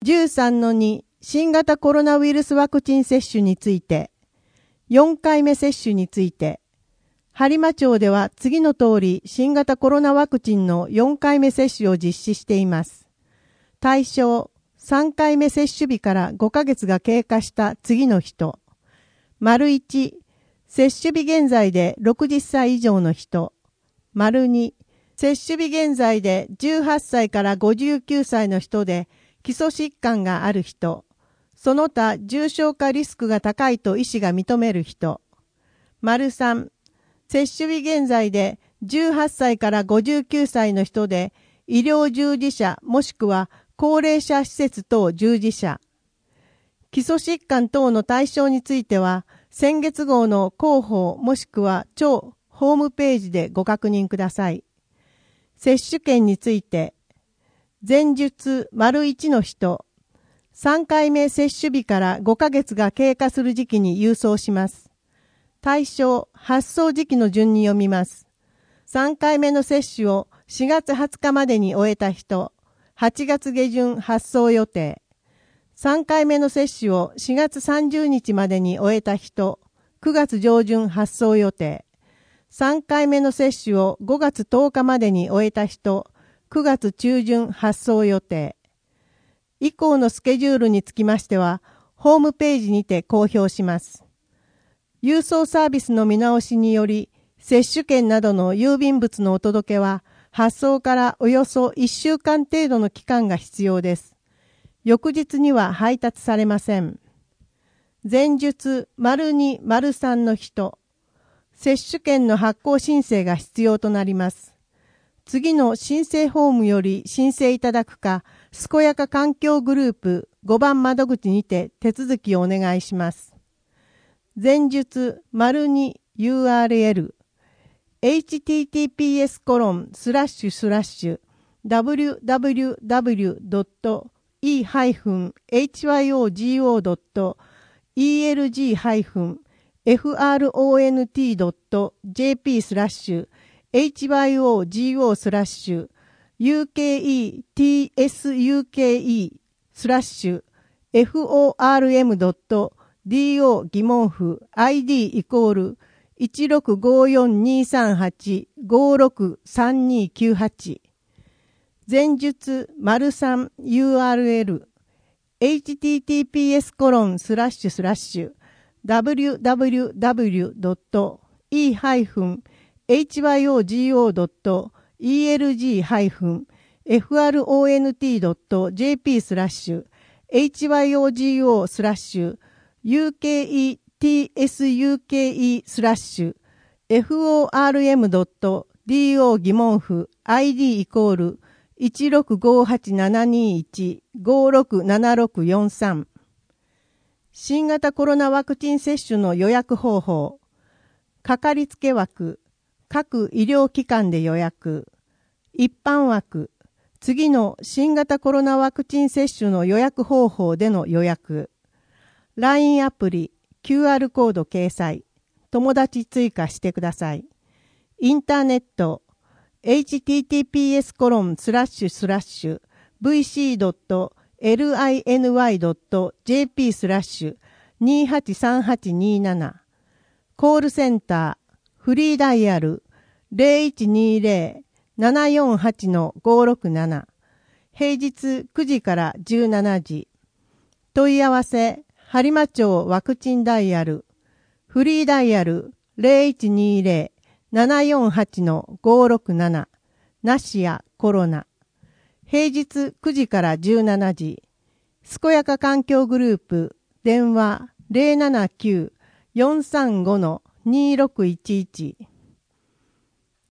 13-2 新型コロナウイルスワクチン接種について、4回目接種について、播磨町では次の通り新型コロナワクチンの4回目接種を実施しています。対象、3回目接種日から5ヶ月が経過した次の人。1、接種日現在で60歳以上の人。2、接種日現在で18歳から59歳の人で基礎疾患がある人。その他重症化リスクが高いと医師が認める人。3、接種日現在で18歳から59歳の人で医療従事者もしくは高齢者施設等従事者。基礎疾患等の対象については、先月号の広報もしくは町ホームページでご確認ください。接種券について、前述 ① の人、3回目接種日から5ヶ月が経過する時期に郵送します。対象、発送時期の順に読みます。3回目の接種を4月20日までに終えた人、8月下旬発送予定。3回目の接種を4月30日までに終えた人、9月上旬発送予定。3回目の接種を5月10日までに終えた人、9月中旬発送予定。以降のスケジュールにつきましては、ホームページにて公表します。郵送サービスの見直しにより、接種券などの郵便物のお届けは、発送からおよそ1週間程度の期間が必要です。翌日には配達されません。前述 ② 3の人、接種券の発行申請が必要となります。次の申請フォームより申請いただくか、健やか環境グループ5番窓口にて手続きをお願いします。前述 ② URL https://www.ehyo.do疑問符 ID イコール1654238563298前述 ③ URL https://www.ehyo.elg-hyphen-hyphen-form.do 疑問符 ID イコール1658721567643新型コロナワクチン接種の予約方法。かかりつけ枠、各医療機関で予約。一般枠、次の新型コロナワクチン接種の予約方法での予約。LINE アプリ、QR コード掲載。友達追加してください。インターネット、https://vc.liny.jp/283827 コールセンターフリーダイヤル 0120-748-567 平日9時から17時問い合わせ播磨町ワクチンダイヤルフリーダイヤル 0120-748-567 なしやコロナ。平日9時から17時。健やか環境グループ。電話 079-435-2611